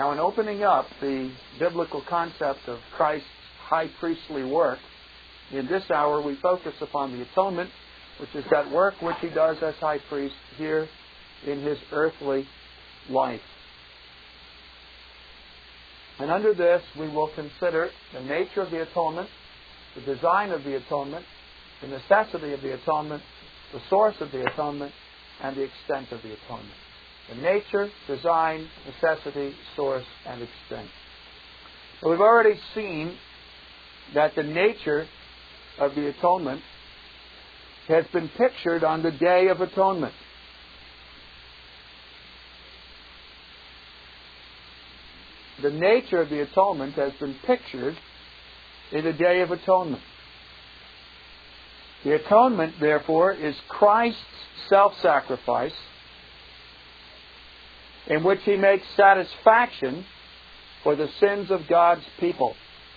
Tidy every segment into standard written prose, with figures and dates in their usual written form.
Now, in opening up the biblical concept of Christ's high priestly work, in this hour we focus upon the atonement, which is that work which He does as high priest here in His earthly life. And under this we will consider the nature of the atonement, the design of the atonement, the necessity of the atonement, the source of the atonement, and the extent of the atonement. The nature, design, necessity, source, and extent. Well, we've already seen that the nature of the atonement has been pictured on the Day of Atonement. The nature of the atonement has been pictured in the Day of Atonement. The atonement, therefore, is Christ's self-sacrifice in which He makes satisfaction for the sins of God's people.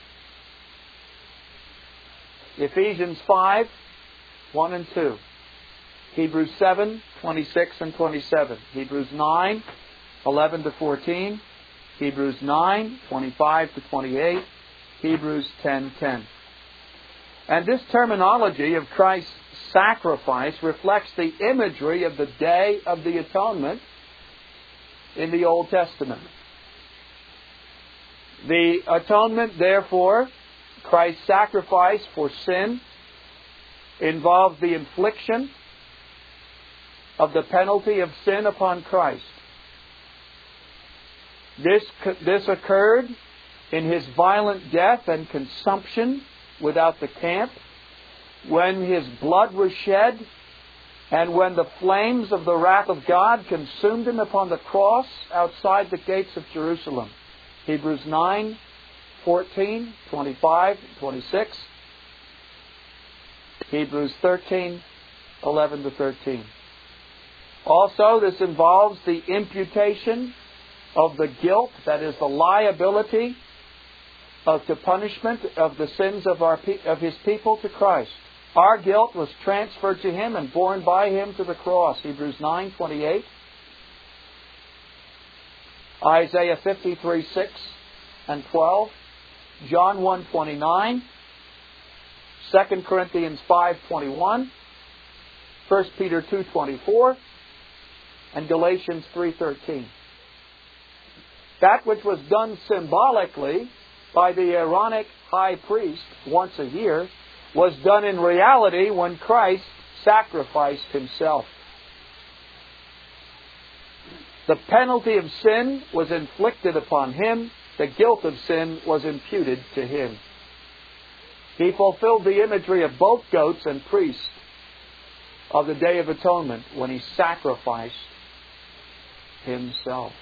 Ephesians 5, 1 and 2. Hebrews 7, 26 and 27. Hebrews 9, 11 to 14. Hebrews 9, 25 to 28. Hebrews 10, 10. And this terminology of Christ's sacrifice reflects the imagery of the Day of the Atonement in the Old Testament. The atonement, therefore, Christ's sacrifice for sin, involves the infliction of the penalty of sin upon Christ. This occurred in His violent death and consumption without the camp, when His blood was shed, and when the flames of the wrath of God consumed Him upon the cross outside the gates of Jerusalem. Hebrews 9, 14, 25, 26. Hebrews 13, 11 to 13. Also, this involves the imputation of the guilt, that is the liability to punishment of the sins of His people to Christ. Our guilt was transferred to Him and borne by Him to the cross. Hebrews 9, 28. Isaiah 53, 6 and 12. John 1, 29. 2 Corinthians 5, 21. 1 Peter 2, 24. And Galatians 3, 13. That which was done symbolically by the Aaronic high priest once a year was done in reality when Christ sacrificed Himself. The penalty of sin was inflicted upon Him. The guilt of sin was imputed to Him. He fulfilled the imagery of both goats and priests of the Day of Atonement when He sacrificed Himself.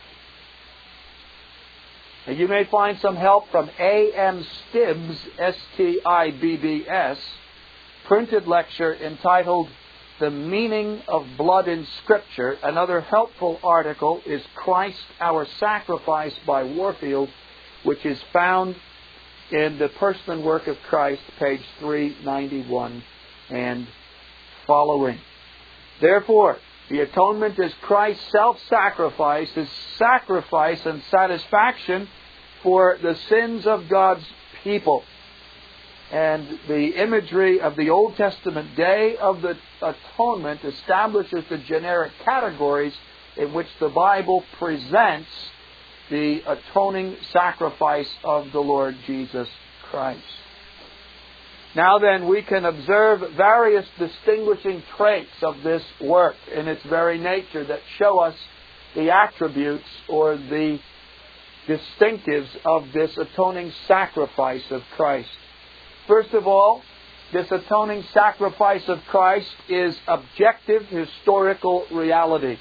And you may find some help from A.M. Stibbs, S-T-I-B-B-S, printed lecture entitled The Meaning of Blood in Scripture. Another helpful article is Christ, Our Sacrifice by Warfield, which is found in the Person and Work of Christ, page 391 and following. Therefore, the atonement is Christ's self-sacrifice, His sacrifice and satisfaction for the sins of God's people. And the imagery of the Old Testament Day of the Atonement establishes the generic categories in which the Bible presents the atoning sacrifice of the Lord Jesus Christ. Now then, we can observe various distinguishing traits of this work in its very nature that show us the attributes or the distinctives of this atoning sacrifice of Christ. First of all, this atoning sacrifice of Christ is objective historical reality.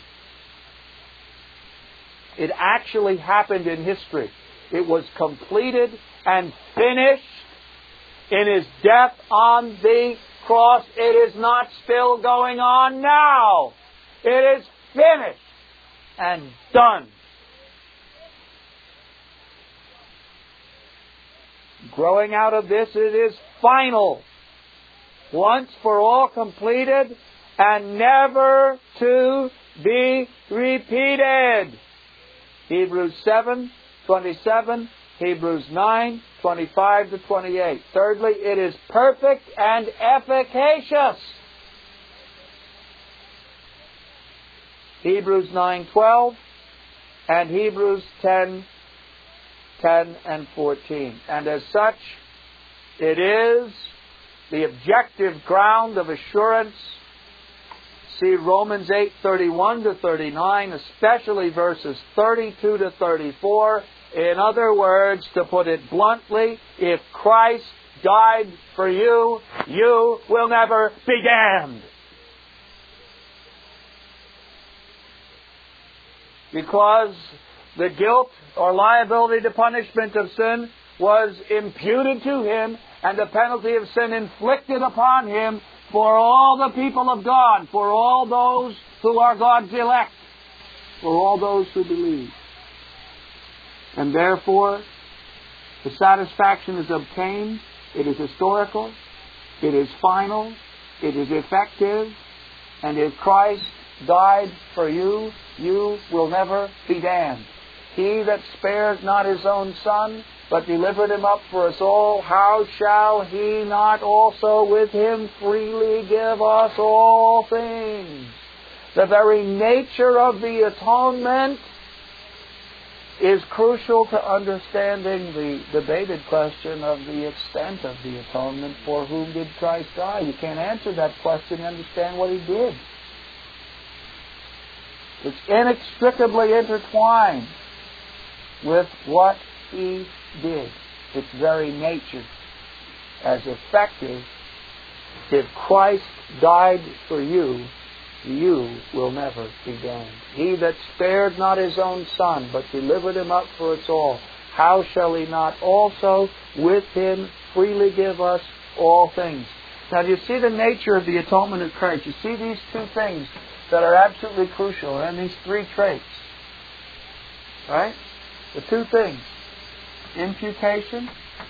It actually happened in history. It was completed and finished in His death on the cross. It is not still going on now. It is finished and done. Growing out of this, it is final. Once for all completed and never to be repeated. Hebrews 7, 27, Hebrews 9, 25 to 28. Thirdly, it is perfect and efficacious. Hebrews 9:12 and Hebrews 10:10 and 14. And as such, it is the objective ground of assurance. See Romans 8:31 to 39, especially verses 32 to 34. In other words, to put it bluntly, if Christ died for you, you will never be damned. Because the guilt or liability to punishment of sin was imputed to Him, and the penalty of sin inflicted upon Him for all the people of God, for all those who are God's elect, for all those who believe. And therefore, the satisfaction is obtained. It is historical. It is final. It is effective. And if Christ died for you, you will never be damned. He that spared not His own Son, but delivered Him up for us all, how shall He not also with Him freely give us all things? The very nature of the atonement is crucial to understanding the debated question of the extent of the atonement. For whom did Christ die? You can't answer that question and understand what He did. It's inextricably intertwined with what He did. Its very nature. As effective, if Christ died for you, you will never be damned. He that spared not His own Son, but delivered Him up for us all, how shall He not also with Him freely give us all things? Now, do you see the nature of the atonement of Christ? You see these two things that are absolutely crucial, and these three traits. Right? The two things. Imputation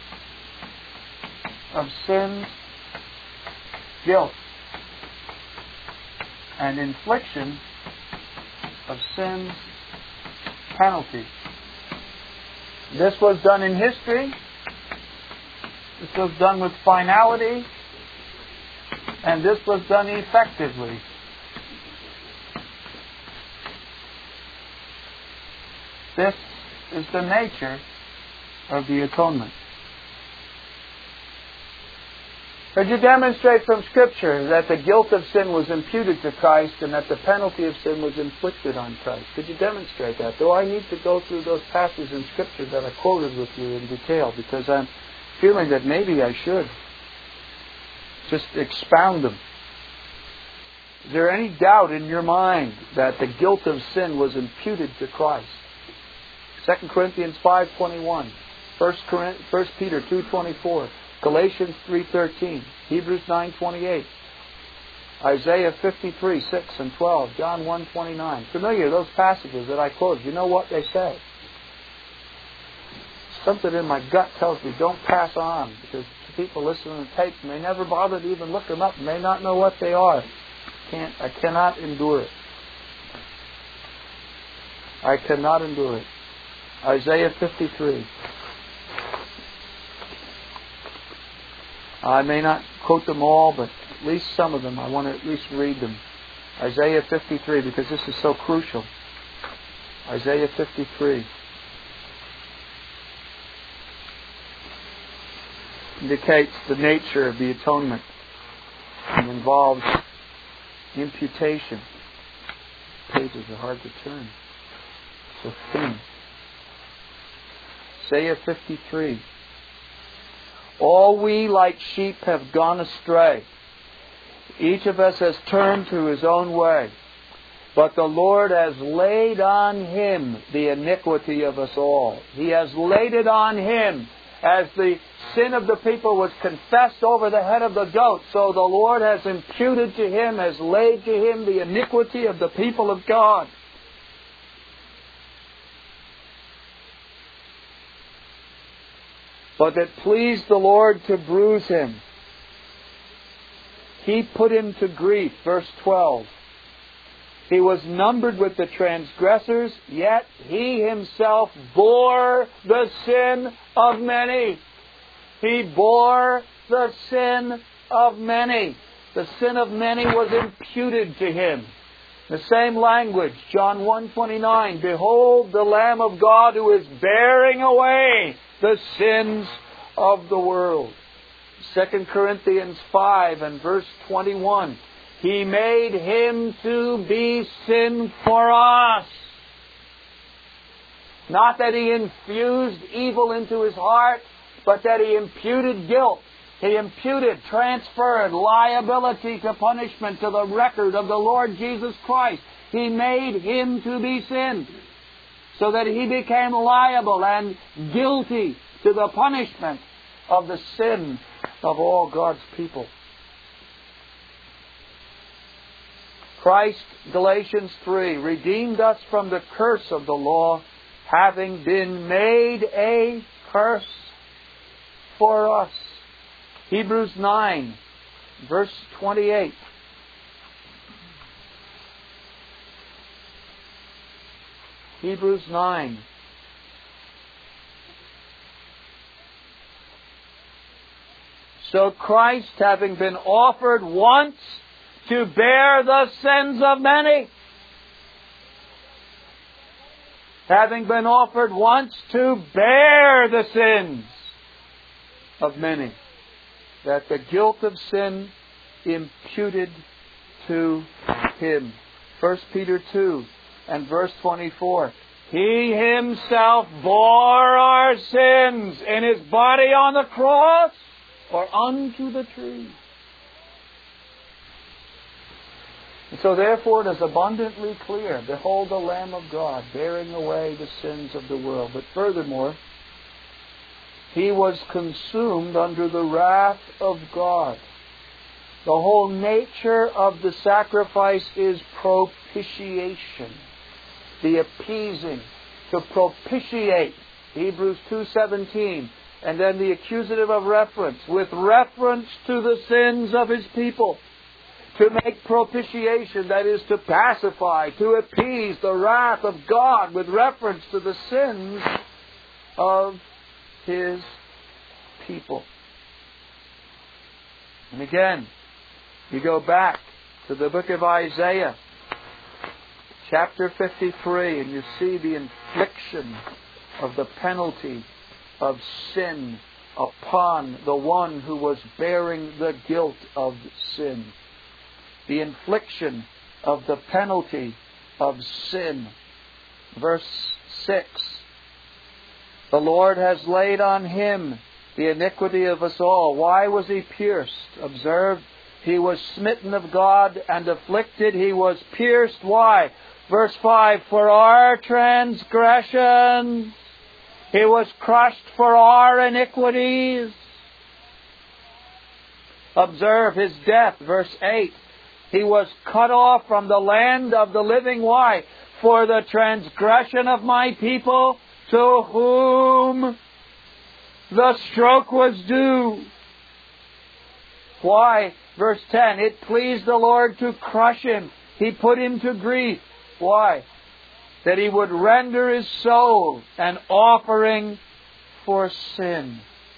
of sin's guilt, and infliction of sin's penalty. This was done in history. This was done with finality. And this was done effectively. This is the nature of the atonement. Could you demonstrate from Scripture that the guilt of sin was imputed to Christ and that the penalty of sin was inflicted on Christ? Could you demonstrate that? Do I need to go through those passages in Scripture that I quoted with you in detail? Because I'm feeling that maybe I should just expound them. Is there any doubt in your mind that the guilt of sin was imputed to Christ? 2 Corinthians 5:21, 1 Peter 2:24, Galatians 3:13, Hebrews 9:28, Isaiah 53:6 and 12, John 1:29. Familiar, those passages that I quoted. You know what they say. Something in my gut tells me don't pass on, because people listening to tapes may never bother to even look them up, may not know what they are. I cannot endure it. I cannot endure it. Isaiah 53. I may not quote them all, but at least some of them. I want to at least read them. Isaiah 53, because this is so crucial. Isaiah 53 indicates the nature of the atonement and involves imputation. Pages are hard to turn. So thin. Isaiah 53. All we like sheep have gone astray. Each of us has turned to his own way. But the Lord has laid on Him the iniquity of us all. He has laid it on Him. As the sin of the people was confessed over the head of the goat, so the Lord has imputed to Him, has laid to Him the iniquity of the people of God. But it pleased the Lord to bruise Him. He put Him to grief. Verse 12. He was numbered with the transgressors, yet He Himself bore the sin of many. He bore the sin of many. The sin of many was imputed to Him. The same language, John 1:29, behold the Lamb of God who is bearing away the sins of the world. 2 Corinthians 5 and verse 21, He made Him to be sin for us. Not that He infused evil into His heart, but that He imputed guilt. He imputed, transferred liability to punishment to the record of the Lord Jesus Christ. He made Him to be sin, so that He became liable and guilty to the punishment of the sin of all God's people. Christ, Galatians 3, redeemed us from the curse of the law, having been made a curse for us. Hebrews 9, verse 28. Hebrews 9. So Christ, having been offered once to bear the sins of many, having been offered once to bear the sins of many, that the guilt of sin imputed to Him. 1 Peter 2 and verse 24. He Himself bore our sins in His body on the cross or unto the tree. And so therefore it is abundantly clear, behold the Lamb of God bearing away the sins of the world. But furthermore, He was consumed under the wrath of God. The whole nature of the sacrifice is propitiation. The appeasing, to propitiate. Hebrews 2:17. And then the accusative of reference, with reference to the sins of His people. To make propitiation, that is to pacify, to appease the wrath of God with reference to the sins of His people. And again, you go back to the book of Isaiah, chapter 53, and you see the infliction of the penalty of sin upon the one who was bearing the guilt of sin. The infliction of the penalty of sin. Verse 6. The Lord has laid on Him the iniquity of us all. Why was He pierced? Observe, He was smitten of God and afflicted. He was pierced. Why? Verse 5. For our transgressions. He was crushed for our iniquities. Observe His death. Verse 8. He was cut off from the land of the living. Why? For the transgression of my people, to whom the stroke was due. Why? Verse 10. It pleased the Lord to crush Him. He put Him to grief. Why? That He would render His soul an offering for sin.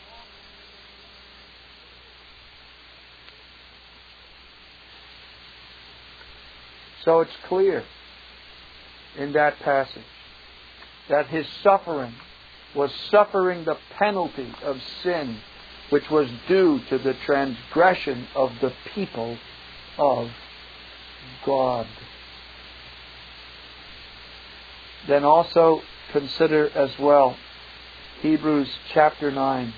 So it's clear in that passage that His suffering was suffering the penalty of sin, which was due to the transgression of the people of God. Then also consider as well Hebrews chapter 9.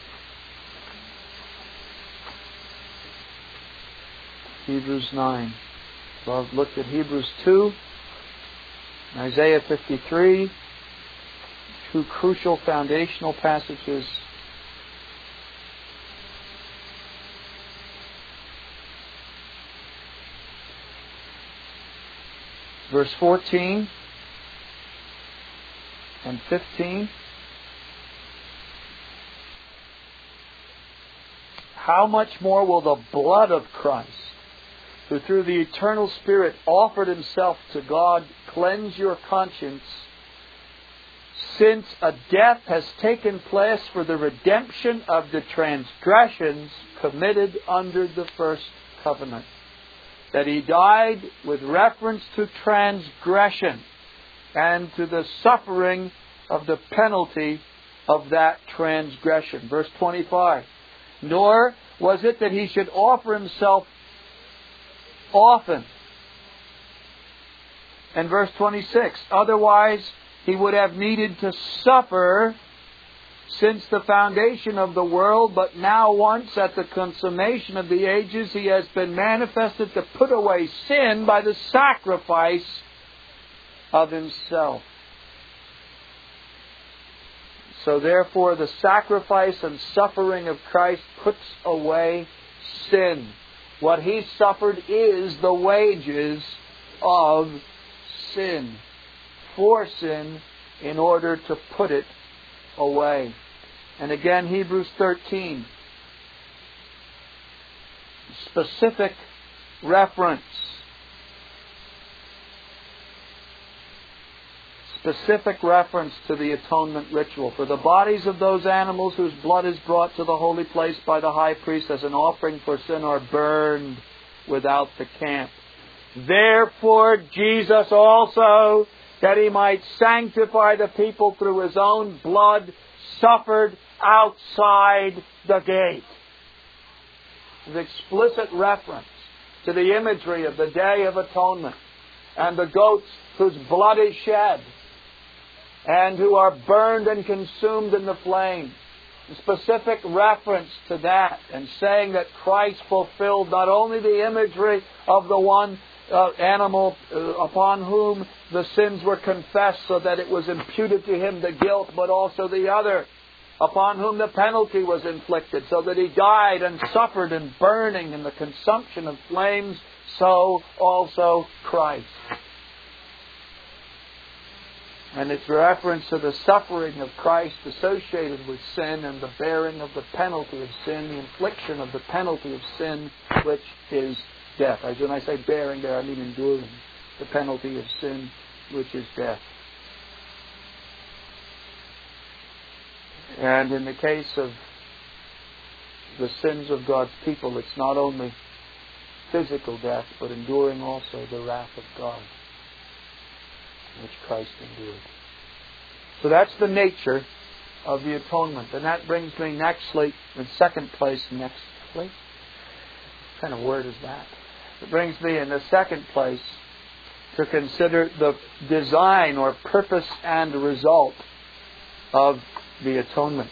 Hebrews 9. So I've looked at Hebrews 2, Isaiah 53, two crucial foundational passages. Verse 14 and 15. How much more will the blood of Christ, who through the eternal Spirit offered Himself to God, cleanse your conscience, since a death has taken place for the redemption of the transgressions committed under the first covenant. That He died with reference to transgression and to the suffering of the penalty of that transgression. Verse 25. Nor was it that He should offer Himself often. And verse 26. Otherwise, He would have needed to suffer since the foundation of the world, but now once at the consummation of the ages, He has been manifested to put away sin by the sacrifice of Himself. So therefore, the sacrifice and suffering of Christ puts away sin. What He suffered is the wages of sin, for sin, in order to put it away. And again, Hebrews 13. Specific reference. Specific reference to the atonement ritual. For the bodies of those animals whose blood is brought to the holy place by the high priest as an offering for sin are burned without the camp. Therefore Jesus also, that He might sanctify the people through His own blood, suffered outside the gate. An explicit reference to the imagery of the Day of Atonement and the goats whose blood is shed and who are burned and consumed in the flame. A specific reference to that, and saying that Christ fulfilled not only the imagery of the one animal upon whom the sins were confessed so that it was imputed to Him the guilt, but also the other upon whom the penalty was inflicted, so that He died and suffered in burning and the consumption of flames, so also Christ. And it's reference to the suffering of Christ associated with sin and the bearing of the penalty of sin, the infliction of the penalty of sin, which is death. As when I say bearing there, I mean enduring the penalty of sin, which is death. And in the case of the sins of God's people, it's not only physical death, but enduring also the wrath of God, which Christ endured. So that's the nature of the atonement. And that brings me nextly, in second place, what kind of word is that? It brings me in the second place to consider the design or purpose and result of the atonement.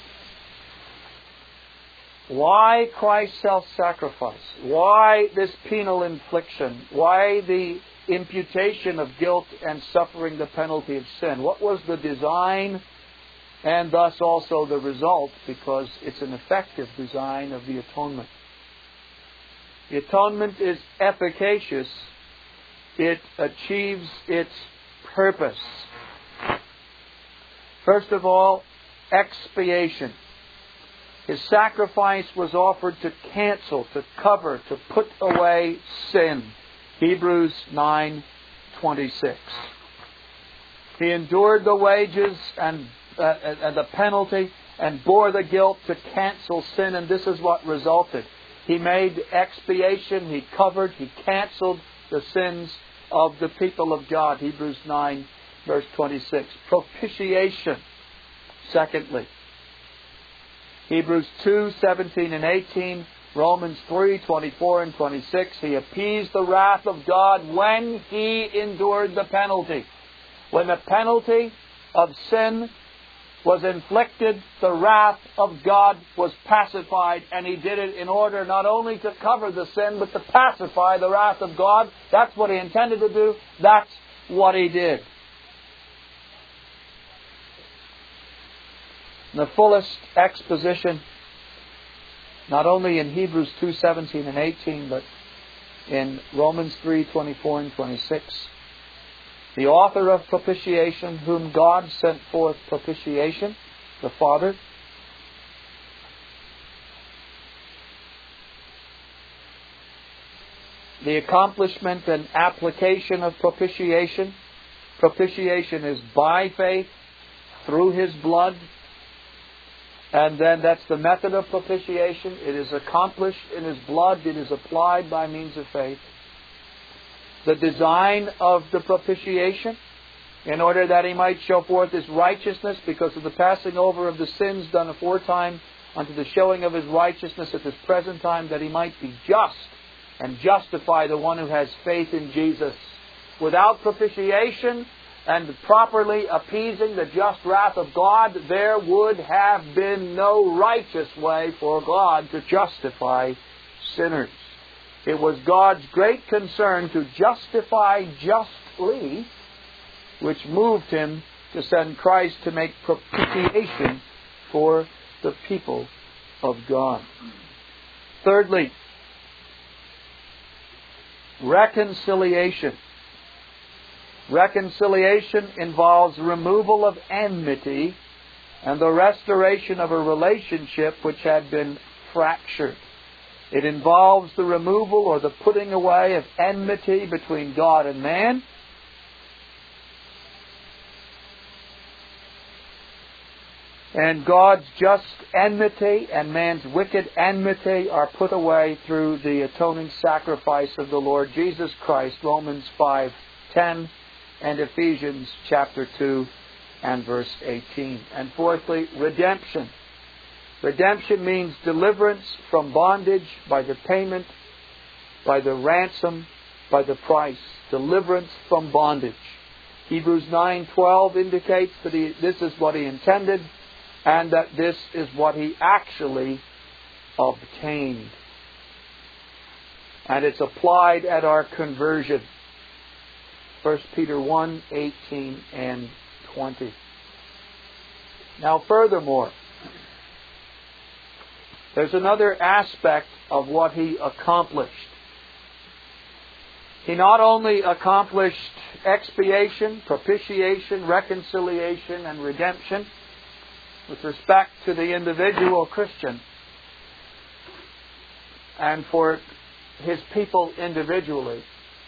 Why Christ's self-sacrifice? Why this penal infliction? Why the imputation of guilt and suffering the penalty of sin? What was the design and thus also the result? Because it's an effective design of the atonement. The atonement is efficacious. It achieves its purpose. First of all, expiation. His sacrifice was offered to cancel, to cover, to put away sin. Hebrews 9:26. He endured the wages and the penalty and bore the guilt to cancel sin, and this is what resulted. He made expiation, He covered, He canceled the sins of the people of God. Hebrews 9, verse 26. Propitiation, secondly. Hebrews 2, 17 and 18. Romans 3, 24 and 26. He appeased the wrath of God when He endured the penalty. When the penalty of sin was inflicted, the wrath of God was pacified, and He did it in order not only to cover the sin, but to pacify the wrath of God. That's what He intended to do. That's what He did. The fullest exposition, not only in Hebrews 2, 17 and 18, but in Romans 3, 24 and 26. The author of propitiation, whom God sent forth propitiation, the Father, the accomplishment and application of propitiation. Propitiation is by faith through His blood. And then that's the method of propitiation. It is accomplished in His blood. It is applied by means of faith. The design of the propitiation, in order that He might show forth His righteousness because of the passing over of the sins done aforetime unto the showing of His righteousness at this present time, that He might be just and justify the one who has faith in Jesus. Without propitiation and properly appeasing the just wrath of God, there would have been no righteous way for God to justify sinners. It was God's great concern to justify justly, which moved Him to send Christ to make propitiation for the people of God. Thirdly, reconciliation. Reconciliation involves removal of enmity and the restoration of a relationship which had been fractured. It involves the removal or the putting away of enmity between God and man. And God's just enmity and man's wicked enmity are put away through the atoning sacrifice of the Lord Jesus Christ, Romans 5:10 and Ephesians chapter 2 and verse 18. And fourthly, redemption. Redemption means deliverance from bondage by the payment, by the ransom, by the price. Deliverance from bondage. Hebrews 9:12 indicates that this is what He intended, and that this is what He actually obtained. And it's applied at our conversion. 1 Peter 1:18 and 20. Now furthermore, there's another aspect of what He accomplished. He not only accomplished expiation, propitiation, reconciliation, and redemption with respect to the individual Christian and for His people individually.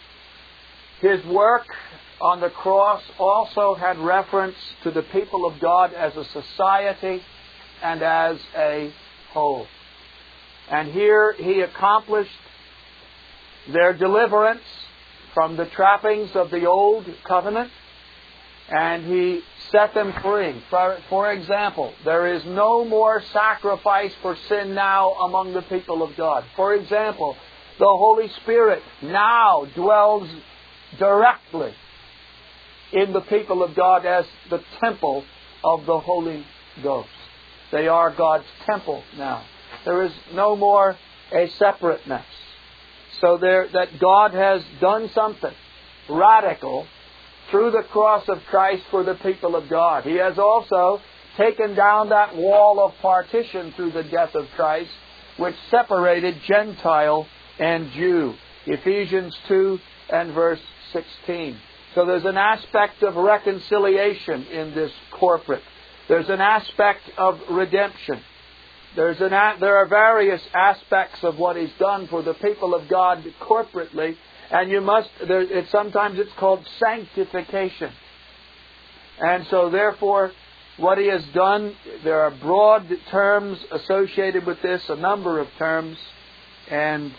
His work on the cross also had reference to the people of God as a society and as a whole. And here He accomplished their deliverance from the trappings of the old covenant, and He set them free. For example, there is no more sacrifice for sin now among the people of God. For example, the Holy Spirit now dwells directly in the people of God as the temple of the Holy Ghost. They are God's temple now. There is no more a separateness. So that God has done something radical through the cross of Christ for the people of God. He has also taken down that wall of partition through the death of Christ, which separated Gentile and Jew. Ephesians 2 and verse 16. So there's an aspect of reconciliation in this corporate. There's an aspect of redemption. There are various aspects of what He's done for the people of God corporately, and sometimes it's called sanctification. And so therefore, what He has done, there are broad terms associated with this, a number of terms, and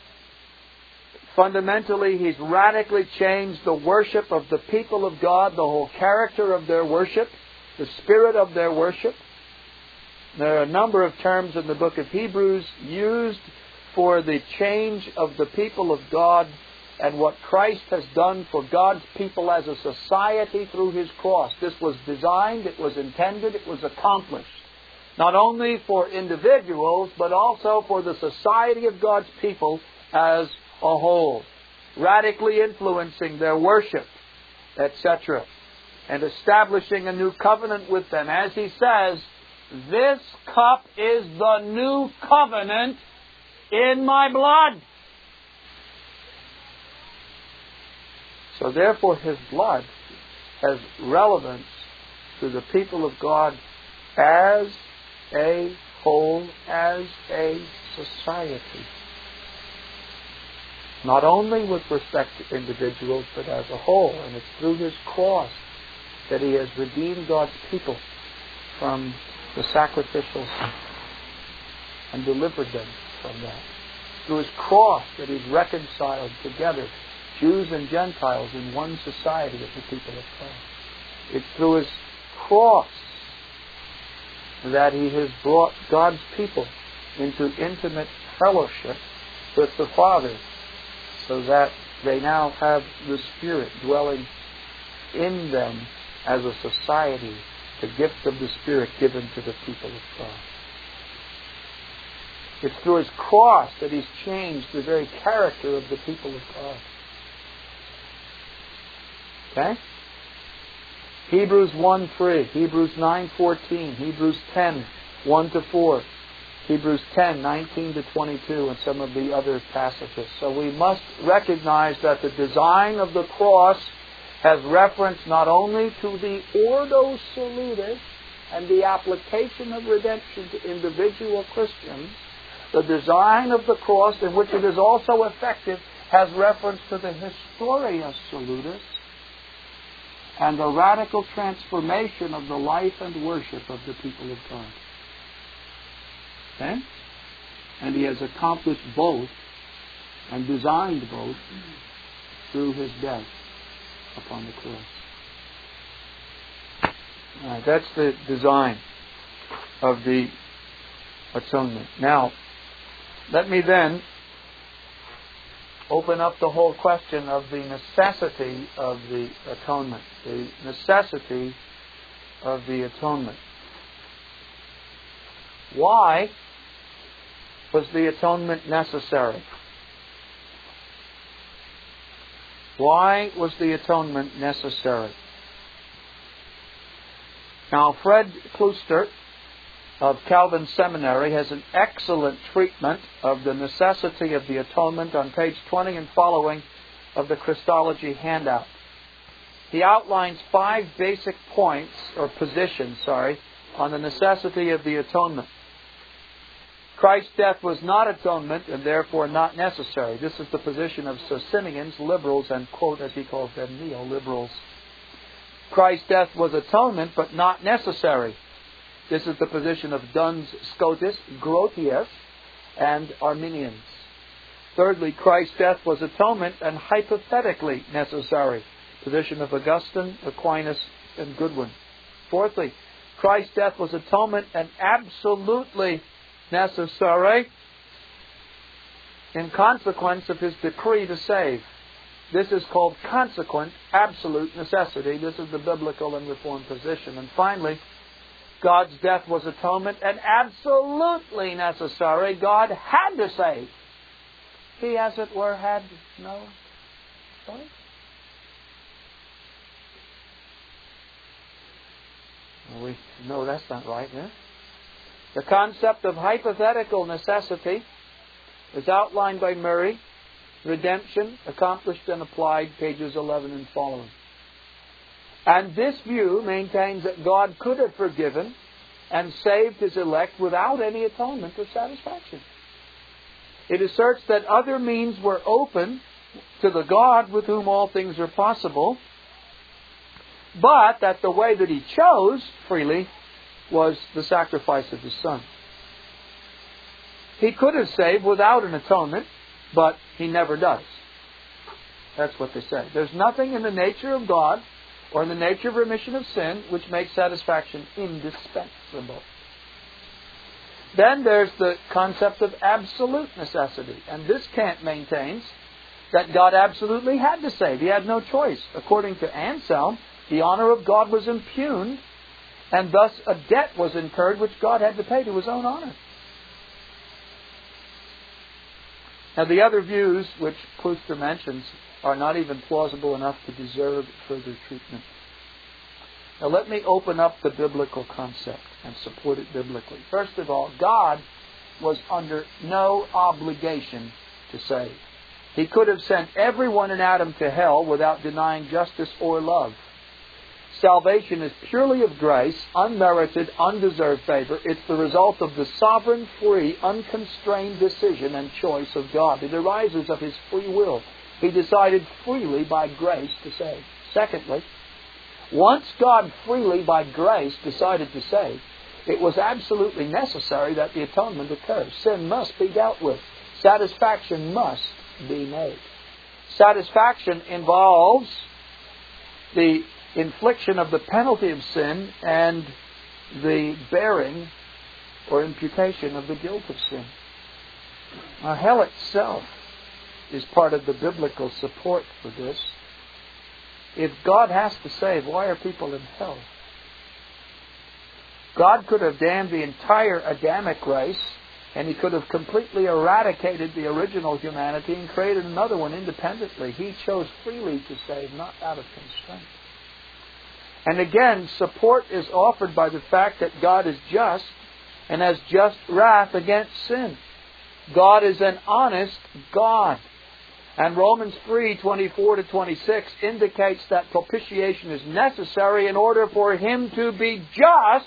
fundamentally He's radically changed the worship of the people of God, the whole character of their worship, the spirit of their worship. There are a number of terms in the book of Hebrews used for the change of the people of God and what Christ has done for God's people as a society through His cross. This was designed, it was intended, it was accomplished. Not only for individuals, but also for the society of God's people as a whole. Radically influencing their worship, etc. And establishing a new covenant with them. As He says, this cup is the new covenant in my blood. So therefore His blood has relevance to the people of God as a whole, as a society. not only with respect to individuals, but as a whole. And it's through His cross that He has redeemed God's people from the sacrificial sin and delivered them from that. Through His cross that He's reconciled together Jews and Gentiles in one society of the people of God. It's through His cross that He has brought God's people into intimate fellowship with the Father, so that they now have the Spirit dwelling in them as a society, the gift of the Spirit given to the people of God. It's through His cross that He's changed the very character of the people of God. Okay? Hebrews 1:3, Hebrews 9:14, Hebrews 10:1-4, Hebrews 10:19-22, and some of the other passages. So we must recognize that the design of the cross has reference not only to the Ordo Salutis and the application of redemption to individual Christians. The design of the cross, in which it is also effective, has reference to the Historia Salutis and the radical transformation of the life and worship of the people of God. Okay? And He has accomplished both and designed both through His death upon the cross. All right, that's the design of the atonement. Now, let me then open up the whole question of the necessity of the atonement. The necessity of the atonement. Why was the atonement necessary? Why was the atonement necessary? Now, Fred Klooster of Calvin Seminary has an excellent treatment of the necessity of the atonement on page 20 and following of the Christology handout. He outlines 5 basic points, or positions, on the necessity of the atonement. Christ's death was not atonement and therefore not necessary. This is the position of Socinians, liberals, and, quote, as he calls them, neo-liberals. Christ's death was atonement but not necessary. This is the position of Duns Scotus, Grotius, and Arminians. Thirdly, Christ's death was atonement and hypothetically necessary. Position of Augustine, Aquinas, and Goodwin. Fourthly, Christ's death was atonement and absolutely necessary in consequence of His decree to save. This is called consequent, absolute necessity. This is the biblical and Reformed position. And finally, God's death was atonement and absolutely necessary. God had to save. He, as it were, had no choice. Well, we know that's not right, yeah? The concept of hypothetical necessity is outlined by Murray. Redemption, accomplished and applied, pages 11 and following. And this view maintains that God could have forgiven and saved His elect without any atonement or satisfaction. It asserts that other means were open to the God with whom all things are possible, but that the way that He chose freely was the sacrifice of His Son. He could have saved without an atonement, but He never does. That's what they say. There's nothing in the nature of God or in the nature of remission of sin which makes satisfaction indispensable. Then there's the concept of absolute necessity. And this Kant maintains that God absolutely had to save. He had no choice. According to Anselm, the honor of God was impugned, and thus a debt was incurred which God had to pay to His own honor. Now, the other views which Klooster mentions are not even plausible enough to deserve further treatment. Now, let me open up the biblical concept and support it biblically. First of all, God was under no obligation to save. He could have sent everyone in Adam to hell without denying justice or love. Salvation is purely of grace, unmerited, undeserved favor. It's the result of the sovereign, free, unconstrained decision and choice of God. It arises of His free will. He decided freely by grace to save. Secondly, once God freely by grace decided to save, it was absolutely necessary that the atonement occur. Sin must be dealt with. Satisfaction must be made. Satisfaction involves the infliction of the penalty of sin and the bearing or imputation of the guilt of sin. Now, hell itself is part of the biblical support for this. If God has to save, why are people in hell? God could have damned the entire Adamic race, and He could have completely eradicated the original humanity and created another one independently. He chose freely to save, not out of constraint. And again, support is offered by the fact that God is just and has just wrath against sin. God is an honest God. And Romans 3:24-26 indicates that propitiation is necessary in order for Him to be just.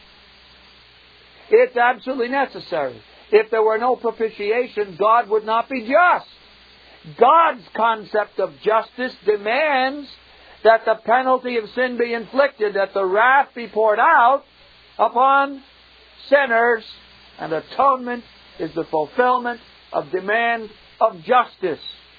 It's absolutely necessary. If there were no propitiation, God would not be just. God's concept of justice demands that the penalty of sin be inflicted, that the wrath be poured out upon sinners, and atonement is the fulfillment of demand of justice.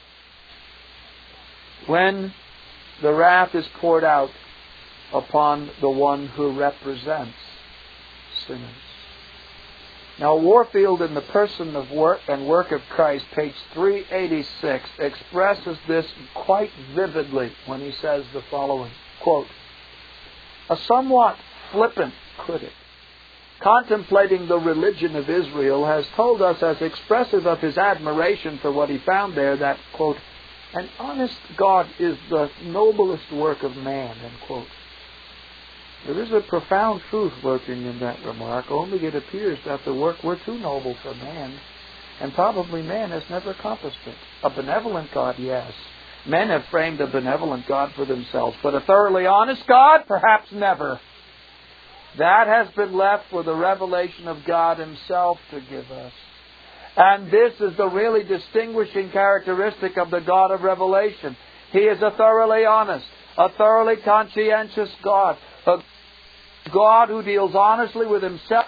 When the wrath is poured out upon the one who represents sinners. Now, Warfield, in the person of work of Christ, page 386, expresses this quite vividly when he says the following, quote, "A somewhat flippant critic, contemplating the religion of Israel, has told us as expressive of his admiration for what he found there that, quote, an honest God is the noblest work of man, end quote. There is a profound truth lurking in that remark, only it appears that the work were too noble for man, and probably man has never accomplished it. A benevolent God, yes. Men have framed a benevolent God for themselves, but a thoroughly honest God, perhaps never. That has been left for the revelation of God Himself to give us. And this is the really distinguishing characteristic of the God of Revelation. He is a thoroughly honest, a thoroughly conscientious God. A God who deals honestly with Himself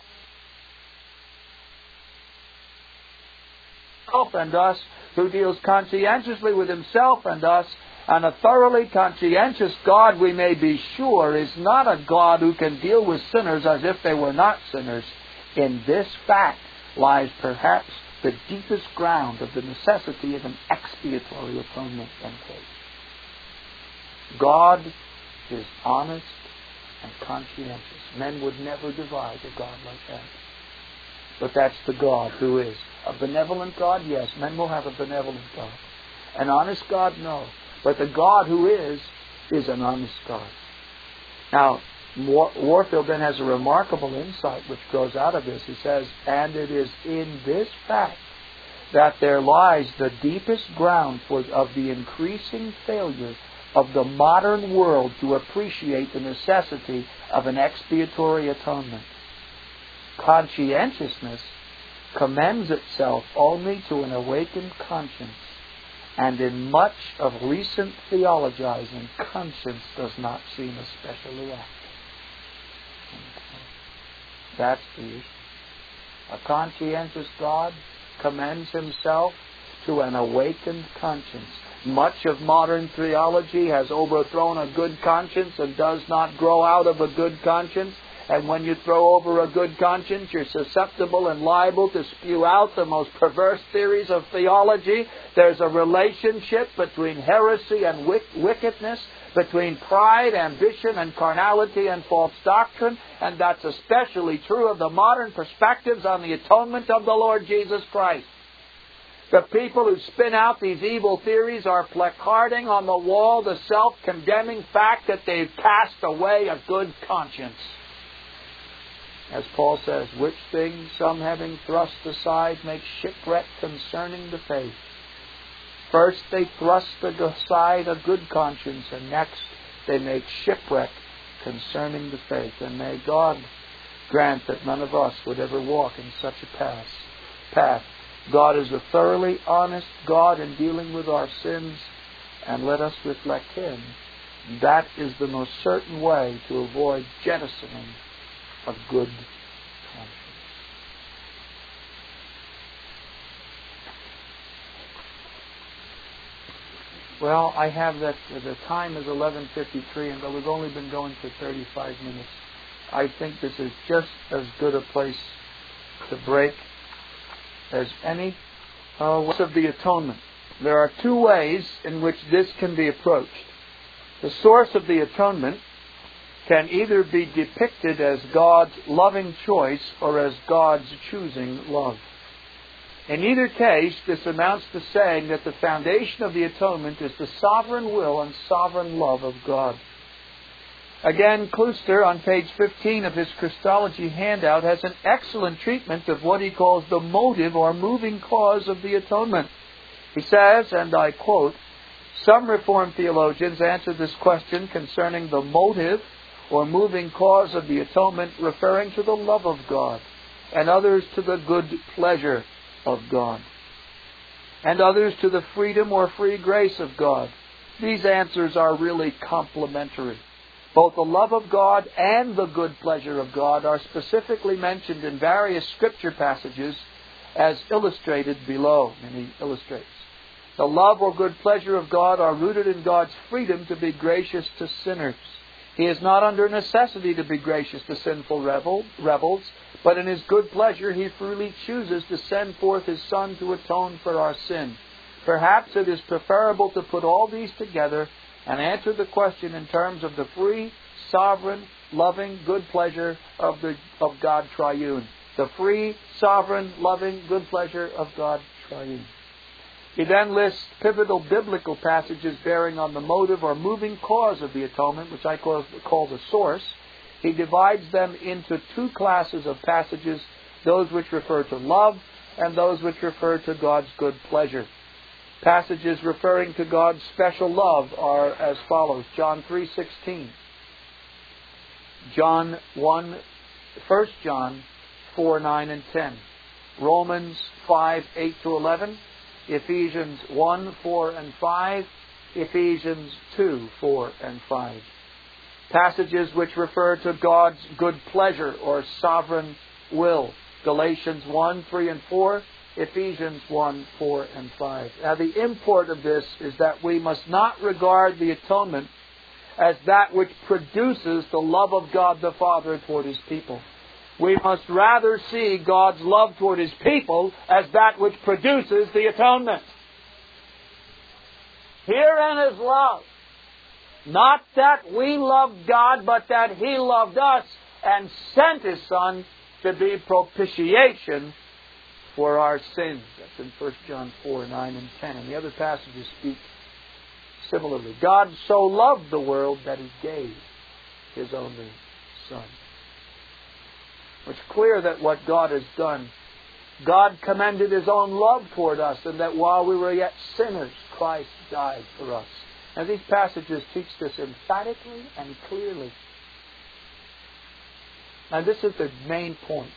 and us, who deals conscientiously with Himself and us, and a thoroughly conscientious God, we may be sure, is not a God who can deal with sinners as if they were not sinners. In this fact lies perhaps the deepest ground of the necessity of an expiatory atonement. God is honest and conscientious. Men would never devise a God like that. But that's the God who is. A benevolent God, yes. Men will have a benevolent God. An honest God, no. But the God who is an honest God. Now, Warfield then has a remarkable insight which grows out of this. He says, and it is in this fact that there lies the deepest ground of the increasing failure of the modern world to appreciate the necessity of an expiatory atonement. Conscientiousness commends itself only to an awakened conscience, and in much of recent theologizing, conscience does not seem especially active. That's the issue. A conscientious God commends Himself to an awakened conscience. Much of modern theology has overthrown a good conscience and does not grow out of a good conscience. And when you throw over a good conscience, you're susceptible and liable to spew out the most perverse theories of theology. There's a relationship between heresy and wickedness, between pride, ambition, and carnality and false doctrine. And that's especially true of the modern perspectives on the atonement of the Lord Jesus Christ. The people who spin out these evil theories are placarding on the wall the self-condemning fact that they've cast away a good conscience. As Paul says, which things some having thrust aside make shipwreck concerning the faith. First they thrust aside a good conscience, and next they make shipwreck concerning the faith. And may God grant that none of us would ever walk in such a path. God is a thoroughly honest God in dealing with our sins, and let us reflect Him. That is the most certain way to avoid jettisoning a good conscience. Well, I have that the time is 11:53, and we've only been going for 35 minutes. I think this is just as good a place to break as any. Of the atonement. There are two ways in which this can be approached. The source of the atonement can either be depicted as God's loving choice or as God's choosing love. In either case, this amounts to saying that the foundation of the atonement is the sovereign will and sovereign love of God. Again, Klooster, on page 15 of his Christology handout, has an excellent treatment of what he calls the motive or moving cause of the atonement. He says, and I quote, "Some Reformed theologians answer this question concerning the motive or moving cause of the atonement, referring to the love of God, and others to the good pleasure of God, and others to the freedom or free grace of God." These answers are really complementary. Both the love of God and the good pleasure of God are specifically mentioned in various scripture passages as illustrated below. And he illustrates. The love or good pleasure of God are rooted in God's freedom to be gracious to sinners. He is not under necessity to be gracious to sinful rebels, but in His good pleasure He freely chooses to send forth His Son to atone for our sin. Perhaps it is preferable to put all these together and answer the question in terms of the free, sovereign, loving, good pleasure of God Triune. The free, sovereign, loving, good pleasure of God Triune. He then lists pivotal biblical passages bearing on the motive or moving cause of the atonement, which I call the source. He divides them into two classes of passages, those which refer to love and those which refer to God's good pleasure. Passages referring to God's special love are as follows: John 3:16, John 1 John 4:9 and 10, Romans 5:8-11, Ephesians 1:4 and 5, Ephesians 2:4 and 5. Passages which refer to God's good pleasure or sovereign will: Galatians 1:3 and 4, Ephesians 1:4 and 5. Now, the import of this is that we must not regard the atonement as that which produces the love of God the Father toward His people. We must rather see God's love toward His people as that which produces the atonement. Herein is love. Not that we loved God, but that He loved us and sent His Son to be propitiation for our sins. That's in 1 John 4:9 and 10. And the other passages speak similarly. God so loved the world that He gave His only Son. It's clear that what God has done, God commended His own love toward us, and that while we were yet sinners, Christ died for us. And these passages teach this emphatically and clearly. And this is the main point.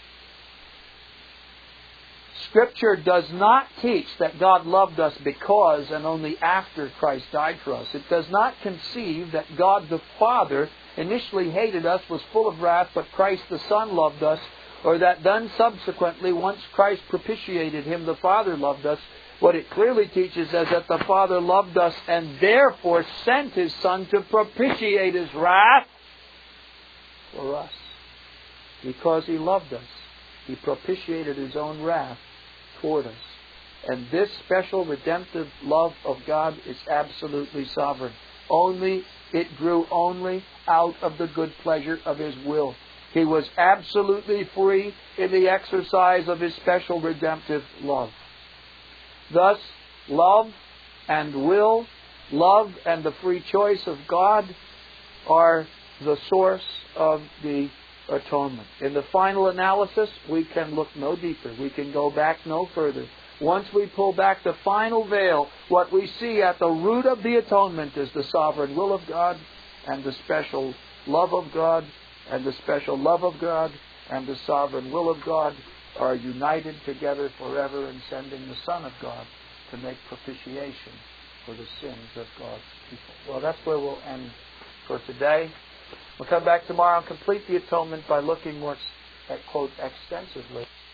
Scripture does not teach that God loved us because and only after Christ died for us. It does not conceive that God the Father initially hated us, was full of wrath, but Christ the Son loved us, or that then subsequently, once Christ propitiated Him, the Father loved us. What it clearly teaches is that the Father loved us and therefore sent His Son to propitiate His wrath for us. Because He loved us, He propitiated His own wrath toward us. And this special redemptive love of God is absolutely sovereign. It grew only out of the good pleasure of His will. He was absolutely free in the exercise of His special redemptive love. Thus, love and will, love and the free choice of God are the source of the atonement. In the final analysis, we can look no deeper. We can go back no further. Once we pull back the final veil, what we see at the root of the atonement is the sovereign will of God and the special love of God and the special love of God and the sovereign will of God are united together forever in sending the Son of God to make propitiation for the sins of God's people. Well, that's where we'll end for today. We'll come back tomorrow and complete the atonement by looking more, quote, extensively